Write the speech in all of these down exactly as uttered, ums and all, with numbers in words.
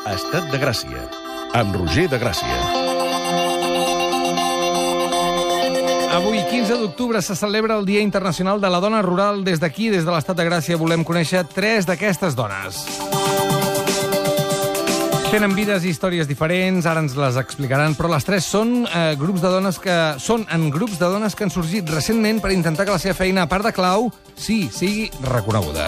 Estat de Gràcia, amb Roger de Gràcia. Avui, quinze d'octubre, se celebra el Dia Internacional de la Dona Rural. Des d'aquí, des de l'Estat de Gràcia, volem conèixer tres d'aquestes dones. Tenen vides i històries diferents, ara ens les explicaran, però les tres són eh, grups de dones que són en grups de dones que han sorgit recentment per intentar que la seva feina, a part de clau, sí, sigui reconeguda.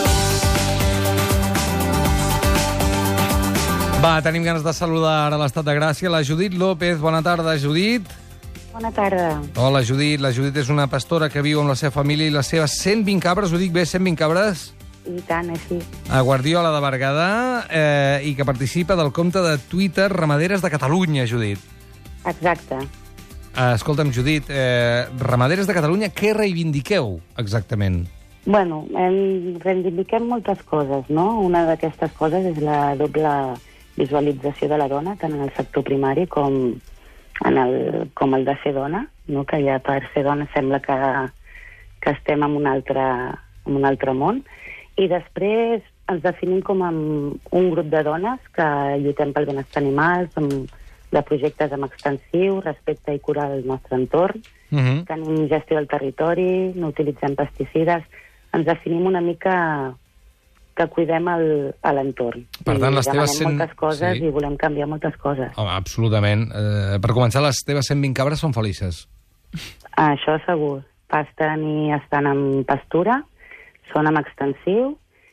Va, tenim ganes de saludar a l'Estat de Gràcia la Judit López. Bona tarda, Judit. Bona tarda. Hola, Judit. La Judit és una pastora que viu amb la seva família i les seves cent vint cabres. Ho dic bé, cent vint cabres? I tant, així. A Guardiola de Berguedà, eh, i que participa del compte de Twitter Ramaderes de Catalunya, Judit. Exacte. Eh, escolta'm, Judit, eh, Ramaderes de Catalunya, què reivindiqueu exactament? Bueno, em reivindiquem moltes coses, no? Una d'aquestes coses és la doble visualització de la dona, tant en el sector primari com, en el, com el de ser dona, no? Que ja per ser dona sembla que, que estem en un altre, en un altre món. I després ens definim com un grup de dones que lluitem pel benestar animal, som de projectes amb extensiu, respecte i cura del nostre entorn, uh-huh. Tenim gestió del territori, no utilitzem pesticides, ens definim una mica que cuidem l'entorn. Per tant, les teves cent... moltes coses sí. I volem canviar moltes coses. Oh, absolutament. Eh, per començar, les teves cent vint cabres són felices. Això segur. Pasten i estan en pastura, són amb extensiu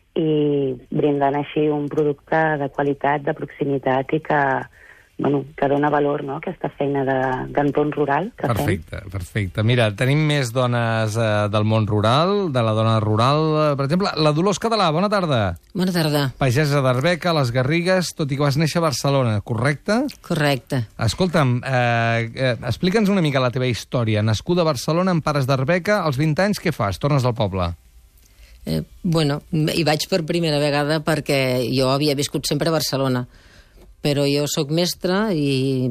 i brinden així un producte de qualitat, de proximitat i que, bueno, que dona valor, no?, a aquesta feina d'entorn rural que perfecte, fem. Perfecte. Mira, tenim més dones eh, del món rural, de la dona rural. Per exemple, la Dolors Català, bona tarda. Bona tarda. Pagesa d'Arbeca, a les Garrigues, tot i que vas néixer a Barcelona, correcte? Correcte. Escolta'm, eh, eh, explica'ns una mica la teva història. Nascuda a Barcelona, amb pares d'Arbeca, als vint anys què fas? Tornes al poble? Eh, bueno, hi vaig per primera vegada perquè jo havia viscut sempre a Barcelona, però jo sóc mestra i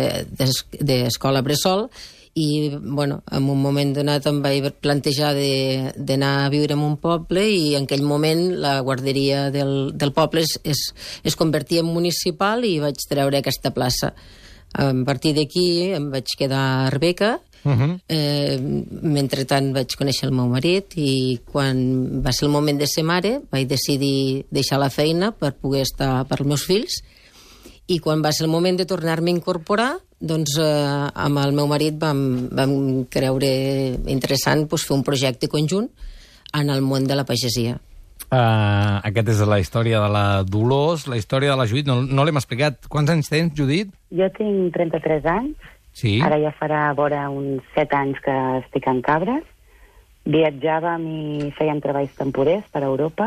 d'escola de, bressol i, bueno, en un moment donat em vaig plantejar d'anar a viure en un poble i en aquell moment la guarderia del, del poble es, es, es convertia en municipal i vaig treure aquesta plaça. A partir d'aquí em vaig quedar a Arbeca. Uh-huh. Eh, mentrestant vaig conèixer el meu marit i quan va ser el moment de ser mare vaig decidir deixar la feina per poder estar per als meus fills i quan va ser el moment de tornar-me a incorporar doncs eh, amb el meu marit vam, vam creure interessant doncs, fer un projecte conjunt en el món de la pagesia. Uh, aquest és la història de la Dolors, la història de la Judit, no, no l'hem explicat. Quants anys tens, Judit? Jo tinc trenta-tres anys. Sí. Ara ja farà vora uns set anys que estic en cabres. Viatjàvem i fèiem treballs temporers per a Europa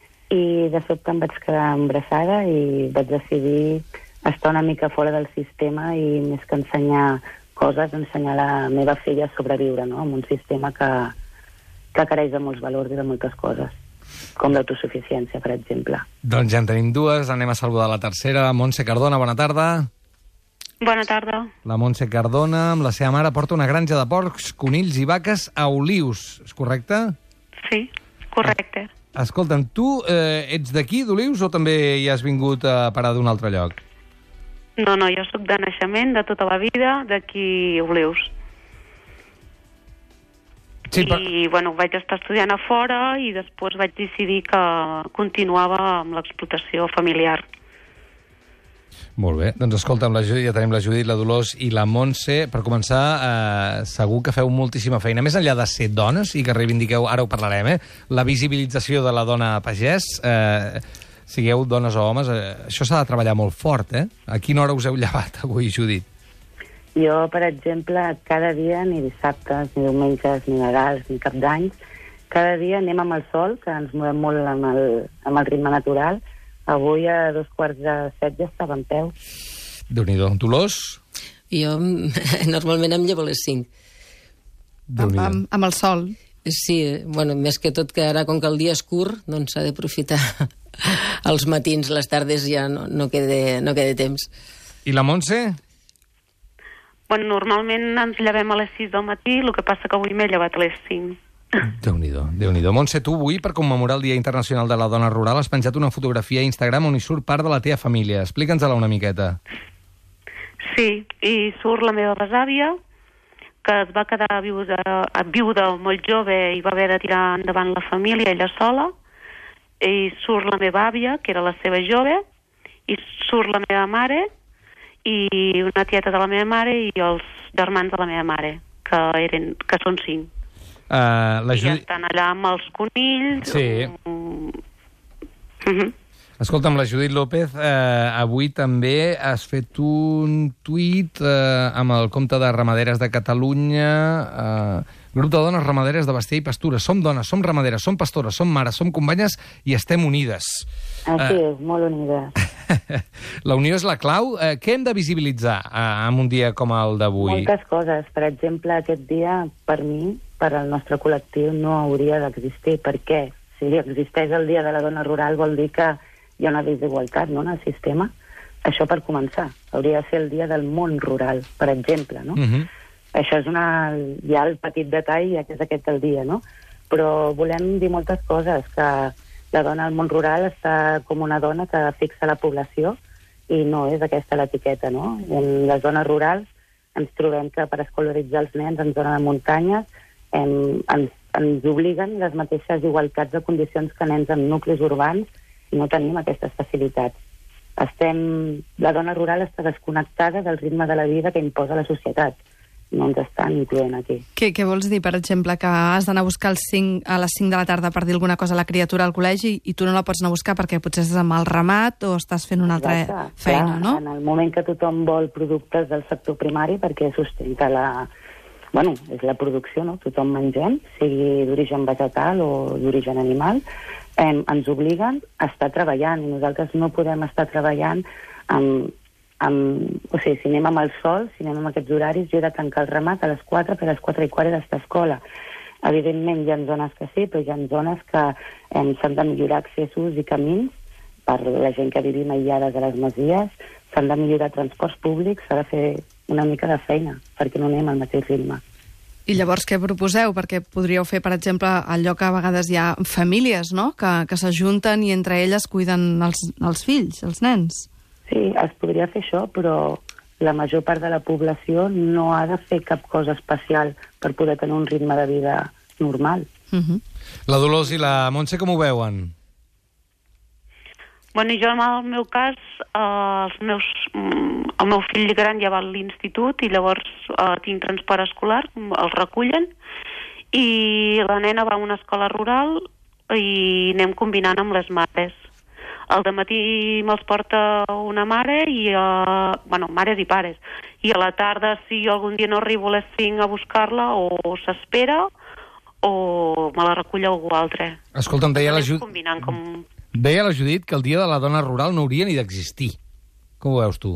i de sobte em vaig quedar embarassada i vaig decidir estar una mica fora del sistema i més que ensenyar coses, ensenyar la meva filla a sobreviure, no?, en un sistema que, que careix de molts valors i de moltes coses, com l'autosuficiència, per exemple. Doncs ja en tenim dues, anem a saludar la tercera. Montse Cardona, bona tarda. Bona tarda. La Montse Cardona, amb la seva mare, porta una granja de porcs, conills i vaques a Olius, és correcte? Sí, correcte. Ah, escolta'm, tu eh, ets d'aquí, d'Olius, o també hi has vingut a parar d'un altre lloc? No, no, jo sóc de naixement, de tota la vida, d'aquí Olius. Sí, però... I, bueno, vaig estar estudiant a fora i després vaig decidir que continuava amb l'explotació familiar. Molt bé, doncs escolta'm, la Judit, ja tenim la Judit, la Dolors i la Montse. Per començar, eh, segur que feu moltíssima feina. Més enllà de ser dones, i que reivindiqueu, ara ho parlarem, eh, la visibilització de la dona pagès, eh, sigueu dones o homes, eh, això s'ha de treballar molt fort, eh? A quina hora us heu llevat avui, Judit? Jo, per exemple, cada dia, ni dissabtes, ni diumenges, ni Nadals, ni Cap d'Any, cada dia anem amb el sol, que ens movem molt amb el, amb el ritme natural. Avui a dos quarts de set ja estava en peu. Déu-n'hi-do. Dolors? Jo normalment em llevo a les cinc. Amb, amb, amb el sol. Sí, bueno, més que tot que ara, com que el dia és curt, doncs s'ha d'aprofitar els matins, les tardes ja no, no, queda, no queda temps. I la Montse? Bueno, normalment ens llevem a les sis del matí, el que passa que avui m'he llevat a les cinc. Déu-n'hi-do, Déu-n'hi-do. Montse, tu avui, per commemorar el Dia Internacional de la Dona Rural, has penjat una fotografia a Instagram on hi surt part de la teva família. Explica'ns-la una miqueta. Sí, i surt la meva besàvia, que es va quedar viuda, viuda molt jove i va haver de tirar endavant la família ella sola, i surt la meva àvia, que era la seva jove, i surt la meva mare, i una tieta de la meva mare i els germans de la meva mare, que, eren, que són cinc. Uh, la I ja Judi... estan allà amb els conills. Sí. Um... Uh-huh. Escolta'm, la Judit López, eh, avui també has fet un tuit eh, amb el compte de Ramaderes de Catalunya, eh, grup de dones ramaderes de bestiar i pastura. Som dones, som ramaderes, som pastores, som mares, som companyes i estem unides. Així Eh, és, molt unides. La unió és la clau. Eh, què hem de visibilitzar eh, en un dia com el d'avui? Moltes coses. Per exemple, aquest dia, per mi, per al nostre col·lectiu, no hauria d'existir. Per què? Si existeix el Dia de la Dona Rural vol dir que hi ha una desigualtat, no?, en el sistema. Això per començar. Hauria de ser el Dia del món rural, per exemple, no? Uh -huh. Això és una... ja el petit detall, ja que és aquest el dia, no? Però volem dir moltes coses, que la dona al món rural està com una dona que fixa la població i no és aquesta l'etiqueta, no? En les zones rurals ens trobem que per escolaritzar els nens en zona de muntanyes em, ens, ens obliguen les mateixes igualtats de condicions que nens en nuclis urbans i no tenim aquestes facilitats. Estem... La dona rural està desconnectada del ritme de la vida que imposa la societat. No ens estan incloent aquí. Què, què vols dir, per exemple, que has d'anar a buscar el cinc, a les cinc de la tarda per dir alguna cosa a la criatura al col·legi i tu no la pots anar a buscar perquè potser estàs amb el ramat o estàs fent una altra Exacte. feina, Clar, no? En el moment que tothom vol productes del sector primari perquè sustenta la... Bueno, és la producció, no? Tothom mengem, sigui d'origen vegetal o d'origen animal, eh, ens obliguen a estar treballant i nosaltres no podem estar treballant amb... amb, o sigui, si anem amb el sol, si anem amb aquests horaris, jo he de tancar el ramat a les quatre, per a les quatre i quart he d'estar a escola. Evidentment, hi ha zones que sí, però hi ha zones que eh, s'han de millorar accessos i camins per la gent que vivim aïllades a les masies, s'han de millorar transports públics, s'ha de fer una mica de feina, perquè no anem al mateix ritme. I llavors què proposeu? Perquè podríeu fer, per exemple, allò que a vegades hi ha famílies, no?, que, que s'ajunten i entre elles cuiden els, els fills, els nens. Sí, es podria fer això, però la major part de la població no ha de fer cap cosa especial per poder tenir un ritme de vida normal. Uh -huh. La Dolors i la Montse com ho veuen? Bueno, jo en el meu cas, eh, els meus, mm, el meu fill gran ja va a l'institut i llavors eh, tinc transport escolar, els recullen, i la nena va a una escola rural i anem combinant amb les mares. Al dematí me'ls porta una mare, i a, bueno, mares i pares, i a la tarda, si jo algun dia no arribo a les cinc a buscar-la, o s'espera o me la recull algú altre. Escolta'm, deia la, Ju... Combinant com... deia la Judit que el Dia de la Dona Rural no hauria ni d'existir. Com ho veus tu?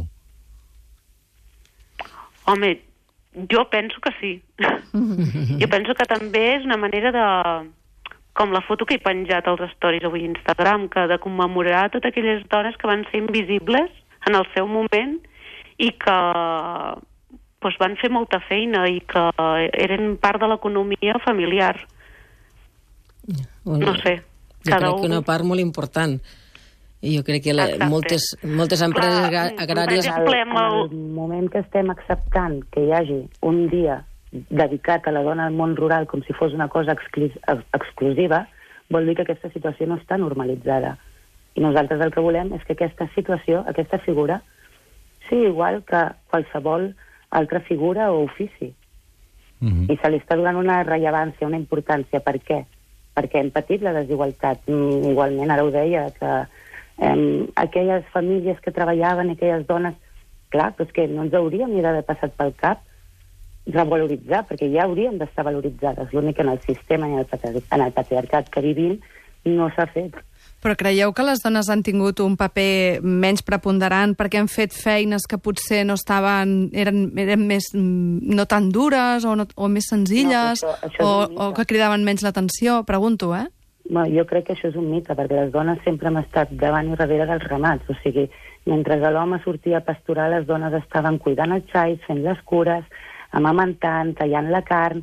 Home, jo penso que sí. Jo penso que també és una manera de... com la foto que he penjat als stories avui a Instagram, que de commemorar totes aquelles dones que van ser invisibles en el seu moment i que pues, van fer molta feina i que eren part de l'economia familiar. Bueno, no sé. Jo Cada crec un... que una part molt important. I jo crec que la, moltes, moltes empreses Clar, agràries... per exemple, En el moment que estem acceptant que hi hagi un dia dedicat a la dona al món rural com si fos una cosa exclus exclusiva, vol dir que aquesta situació no està normalitzada. I nosaltres el que volem és que aquesta situació, aquesta figura, sigui igual que qualsevol altra figura o ofici. Mm-hmm. I se li està donant una rellevància, una importància. Per què? Perquè hem patit la desigualtat. Mm, igualment, ara ho deia, que eh, aquelles famílies que treballaven, aquelles dones, clar, però és que no ens hauríem ni d'haver passat pel cap revaloritzar, perquè ja hauríem d'estar valoritzades. L'únic que en el sistema i en el patriarcat que vivim no s'ha fet. Però creieu que les dones han tingut un paper menys preponderant perquè han fet feines que potser no estaven... eren, eren més... no tan dures o, no, o més senzilles, no, això, això o, o que cridaven menys l'atenció? Pregunto, eh? No, jo crec que això és un mite, perquè les dones sempre hem estat davant i darrere dels ramats. O sigui, mentre l'home sortia a pasturar, les dones estaven cuidant els xais, fent les cures, amamentant, tallant la carn,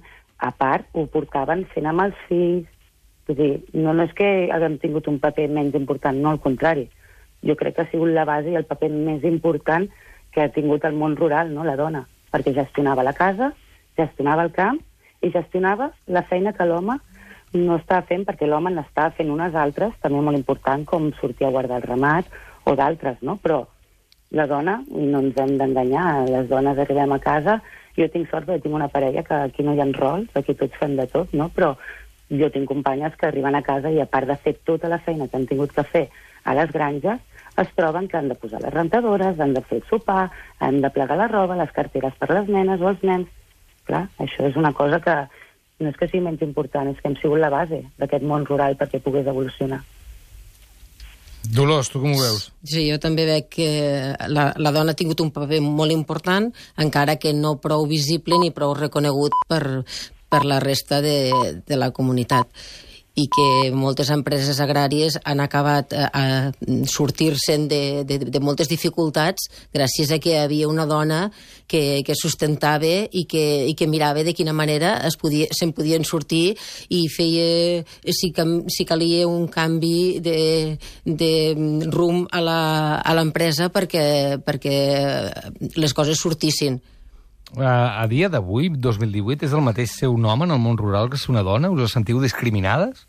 a part, ho portaven fent amb els fills. Vull dir, no, no és que haguem tingut un paper menys important, no, al contrari. Jo crec que ha sigut la base i el paper més important que ha tingut el món rural, no?, la dona, perquè gestionava la casa, gestionava el camp i gestionava la feina que l'home no estava fent, perquè l'home n'estava fent unes altres, també molt important, com sortir a guardar el ramat o d'altres, no? Però la dona, i no ens hem d'enganyar, les dones arribem a casa, jo tinc sort perquè tinc una parella que aquí no hi ha rols, aquí tots fem de tot, no? Però jo tinc companyes que arriben a casa i a part de fer tota la feina que han tingut que fer a les granges, es troben que han de posar les rentadores, han de fer el sopar, han de plegar la roba, les carteres per les nenes o els nens. Clar, això és una cosa que no és que sigui menys important, és que hem sigut la base d'aquest món rural perquè pogués evolucionar. Dolors, tu com ho veus? Sí, jo també veig que la, la dona ha tingut un paper molt important, encara que no prou visible ni prou reconegut per, per la resta de, de la comunitat, i que moltes empreses agràries han acabat a, a sortir-se'n de, de, de moltes dificultats gràcies a que hi havia una dona que, que sustentava i que, i que mirava de quina manera es podia, se'n podien sortir i feia, si, si calia, un canvi de, de rumb a l'empresa perquè, perquè les coses sortissin. A, a dia d'avui, dos mil divuit, és el mateix ser un home en el món rural que ser una dona? Us sentiu discriminades?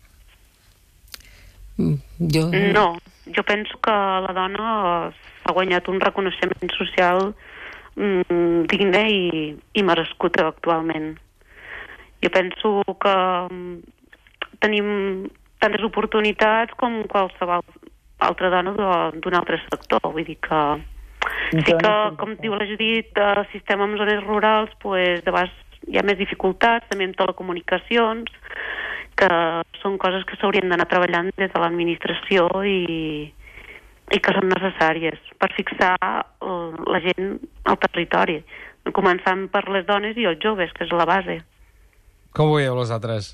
Jo... No, jo penso que la dona ha guanyat un reconeixement social mm, digne i, i merescut actualment. Jo penso que tenim tantes oportunitats com qualsevol altra dona d'un altre sector. Vull dir que sí que, com diu la Judit, el sistema en zones rurals, pues, de vegades hi ha més dificultats, també en telecomunicacions, que són coses que s'haurien d'anar treballant des de l'administració i, i que són necessàries per fixar la gent al territori, començant per les dones i els joves, que és la base. Com ho veieu, les altres?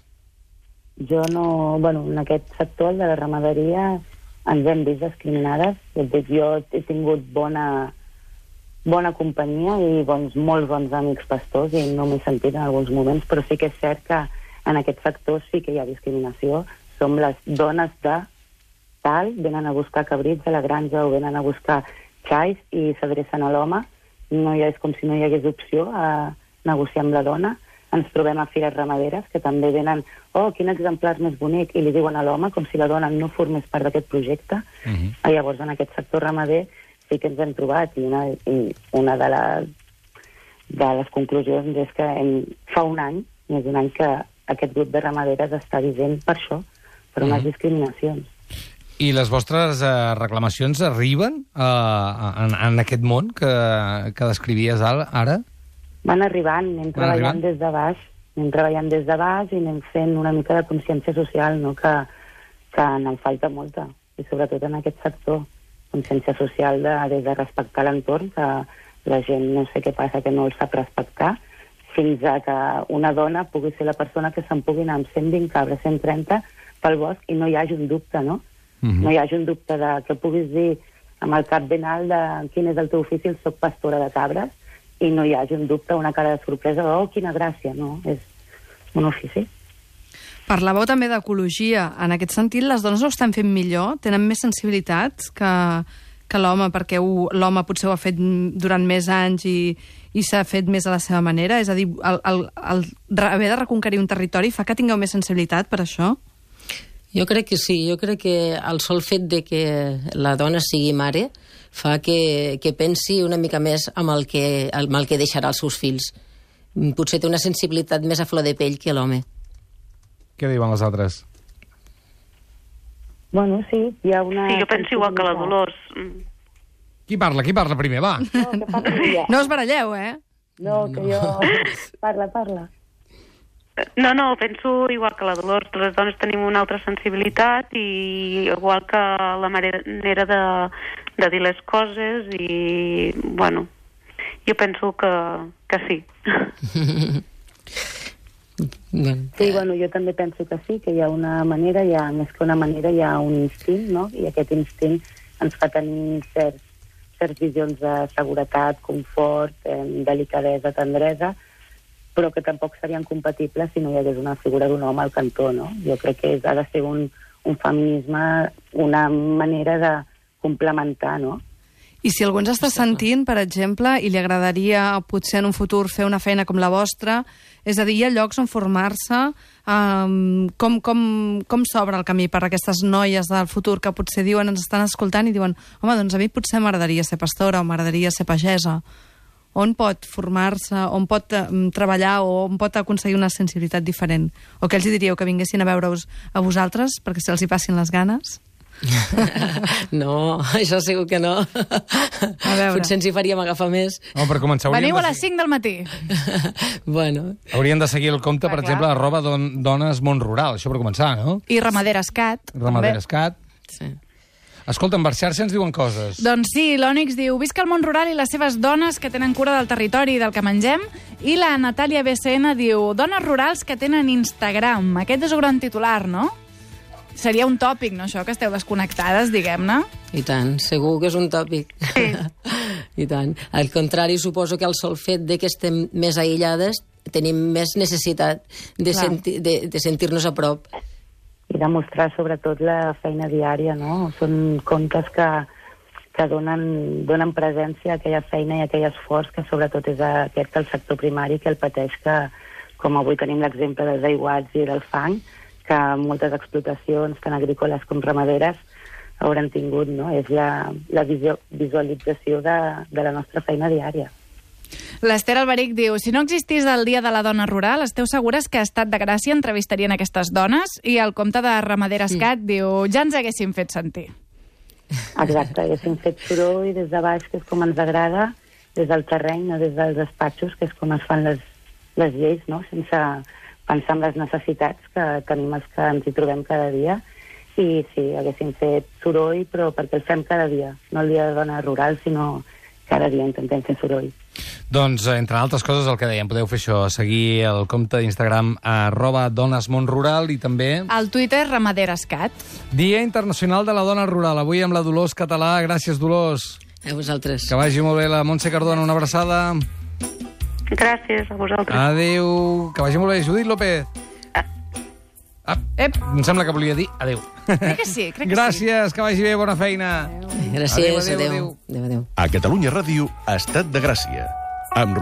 Jo no... Bueno, en aquest sector, el de la ramaderia, ens hem vist discriminades. Jo he tingut bona, bona companyia i bons, molt bons amics pastors i no m'he sentit en alguns moments, però sí que és cert que en aquest sector sí que hi ha discriminació. Som les dones de tal, venen a buscar cabrits a la granja o venen a buscar xais i s'adrecen a l'home. No hi ha, és com si no hi hagués opció a negociar amb la dona. Ens trobem a fires ramaderes que també venen, oh, quin exemplar més bonic, i li diuen a l'home com si la dona no formés part d'aquest projecte. Uh-huh. I llavors en aquest sector ramader sí que ens hem trobat, i una, i una de, les, de les conclusions és que hem, fa un any, més d'un any, que aquest grup de ramaderes està dient per això, per unes uh-huh. discriminacions. I les vostres eh, reclamacions arriben eh, en, en aquest món que, que descrivies ara? Van arribant, anem Van treballant arribant? des de baix, anem treballant des de baix i anem fent una mica de consciència social, no? que, que en falta molta, i sobretot en aquest sector, consciència social de, des de respectar l'entorn, que la gent no sé què passa, que no el sap respectar, fins a que una dona pugui ser la persona que se'n pugui anar amb cent vint cabres, cent trenta pel bosc i no hi hagi un dubte, no? Uh-huh. No hi hagi un dubte de que puguis dir amb el cap ben alt de quin és el teu ofici, soc pastora de cabres, i no hi hagi un dubte, una cara de sorpresa, oh, quina gràcia, no? És un ofici. Parlàveu també d'ecologia. En aquest sentit, les dones ho estan fent millor? Tenen més sensibilitats que, que l'home, perquè ho, l'home potser ho ha fet durant més anys i, i s'ha fet més a la seva manera? És a dir, el, el, el haver de reconquerir un territori fa que tingueu més sensibilitat per això? Jo crec que sí. Jo crec que el sol fet de que la dona sigui mare fa que, que pensi una mica més amb el, que, amb el que deixarà als seus fills. Potser té una sensibilitat més a flor de pell que l'home. Què diuen les altres? Bueno, sí, hi ha una... Sí, jo penso igual que la Dolors. Qui parla? Qui parla primer? Va! No, que parla no us baralleu, eh? No, que jo... Parla, parla. No, no, penso igual que la Dolors. Les dones tenim una altra sensibilitat i igual que la manera de, de dir les coses i, bueno, jo penso que, que sí. Sí, bueno, jo també penso que sí, que hi ha una manera, hi ha, més que una manera, hi ha un instint, no? I aquest instint ens fa tenir certs, certs visions de seguretat, confort, eh, delicadesa, tendresa, però que tampoc serien compatibles si no hi hagués una figura d'un home al cantó, no? Jo crec que ha de ser un, un feminisme, una manera de complementar, no? I si algú ens està sentint, per exemple, i li agradaria potser en un futur fer una feina com la vostra, és a dir, hi ha llocs on formar-se, um, com, com, com s'obre el camí per a aquestes noies del futur que potser diuen, ens estan escoltant i diuen, home, doncs a mi potser m'agradaria ser pastora o m'agradaria ser pagesa. On pot formar-se, on pot um, treballar o on pot aconseguir una sensibilitat diferent? O què els diríeu, que vinguessin a veure-us a vosaltres perquè se'ls hi passin les ganes? No, això segur que no. A veure. Potser ens hi faríem agafar més. No, per començar, Veniu a de... les cinc del matí. Bueno. Haurien de seguir el compte, Clar, per clar. exemple, arroba don, dones món rural, això per començar, no? I Ramaderes Cat. Ramaderes Cat. Sí. Escolta'm, per xarxa ens diuen coses. Doncs sí, l'Ònix diu: visca el món rural i les seves dones que tenen cura del territori i del que mengem. I la Natàlia B C N diu: dones rurals que tenen Instagram. Aquest és un gran titular, no? Seria un tòpic, no, això, que esteu desconnectades, diguem-ne? I tant, segur que és un tòpic. Sí. I tant. Al contrari, suposo que el sol fet de que estem més aïllades tenim més necessitat de, senti de, de sentir-nos a prop. I demostrar sobretot la feina diària, no? Són comptes que, que donen, donen presència a aquella feina i a aquell esforç que sobretot és aquest del sector primari que el pateix, que com avui tenim l'exemple dels aiguats i del fang, que moltes explotacions, tant agrícoles com ramaderes, hauran tingut, no? És la, la visió, visualització de, de la nostra feina diària. L'Ester Alberic diu: si no existís el Dia de la Dona Rural, esteu segures que a Estat de Gràcia entrevistarien aquestes dones? I el compte de Ramaderes Cat mm. diu: ja ens haguéssim fet sentir. Exacte, haguéssim fet soroll des de baix, que és com ens agrada, des del terreny, no des dels despatxos, que és com es fan les, les lleis, no? Sense pensar en les necessitats que tenim els que ens hi trobem cada dia. I sí, haguéssim fet soroll, però perquè el fem cada dia, no el Dia de Dona Rural, sinó cada dia intentem fer soroll. Doncs, entre altres coses, el que dèiem, podeu fer això, seguir el compte d'Instagram arroba donesmonrural i també... Al Twitter, Ramaderes Cat. Dia Internacional de la Dona Rural, avui amb la Dolors Català. Gràcies, Dolors. A vosaltres. Que vagi molt bé la Montse Cardona, una abraçada. Gràcies a vosaltres. Adéu. Que vagi molt bé, Judit López. Ah, Ep. em sembla que volia dir adéu. Crec que sí, crec que Gràcies, sí. que vagi bé, bona feina. Gràcies, Adéu, adéu, adéu. Adéu, adéu. A Catalunya Ràdio, Estat de Gràcia. Amb